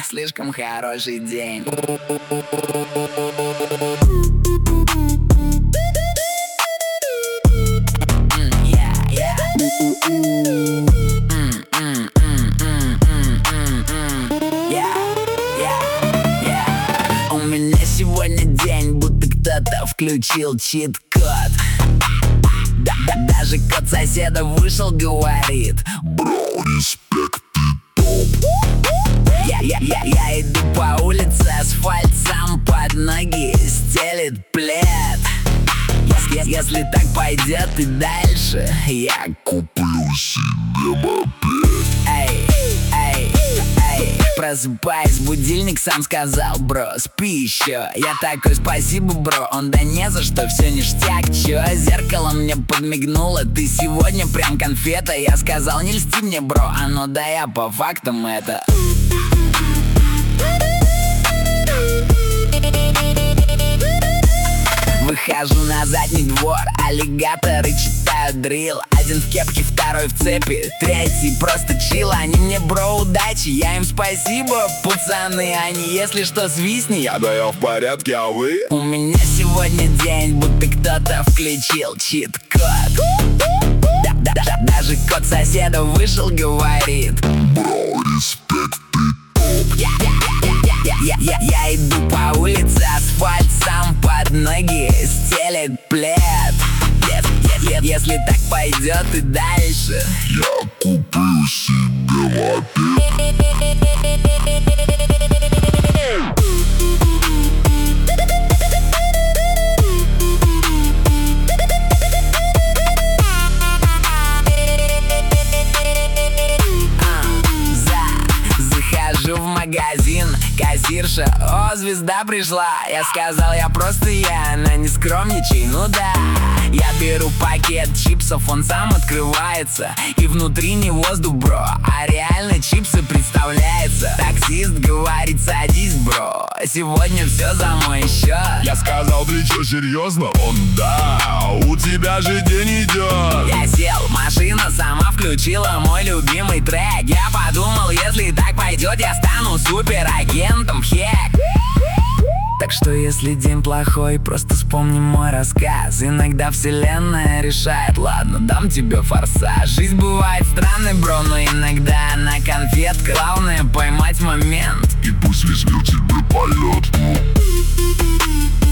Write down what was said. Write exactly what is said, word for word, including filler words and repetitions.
слишком хороший день. У меня сегодня день, будто кто-то включил чит-код. Да, да, даже кот соседа вышел, говорит: бро, респект, ты топ. Я, я, я, я иду по улице, асфальт сам под ноги стелит плед. Если, если так пойдет и дальше, я куплю себе мопед. Эй, эй, эй, просыпаюсь, будильник сам сказал: бро, спи еще. Я такой: спасибо, бро. Он: да не за что, все ништяк. Чё? Зеркало мне подмигнуло: ты сегодня прям конфета. Я сказал: не льсти мне, бро. А ну да, я по фактам это. Выхожу на задний двор, аллигаторы читают дрил. Один в кепке, второй в цепи, третий просто чил. Они мне: бро, удачи, я им: спасибо, пацаны. Они: если что, свистни. Я: да я в порядке, а вы? У меня сегодня день, будто кто-то включил чит-код. Да, да, да, даже кот соседа вышел, говорит: бро, респект, ты топ. Я, я, я, я, я, я иду по улице, асфальт сам под ноги стелит плед. Если, если, если так пойдет и дальше, я куплю себе мопед. Захожу в магазин, кассирша: о, звезда пришла. Я сказал: я просто я, она: не скромничай, ну да. Я беру пакет чипсов, он сам открывается, и внутри не воздух, бро, а реально чипсы представляется. Таксист говорит: садись, бро, сегодня все за мой счет. Я сказал: ты чё, серьезно? Он: да, у тебя же день идет. Я сел, машина сама включила мой любимый трек. Я подумал: если так пойдет, я стану суперагентом, хек. Так что если день плохой, просто вспомни мой рассказ. Иногда вселенная решает: ладно, дам тебе форсаж. Жизнь бывает странной, бро, но иногда она конфетка. Главное поймать момент, и пусть везет тебе полет.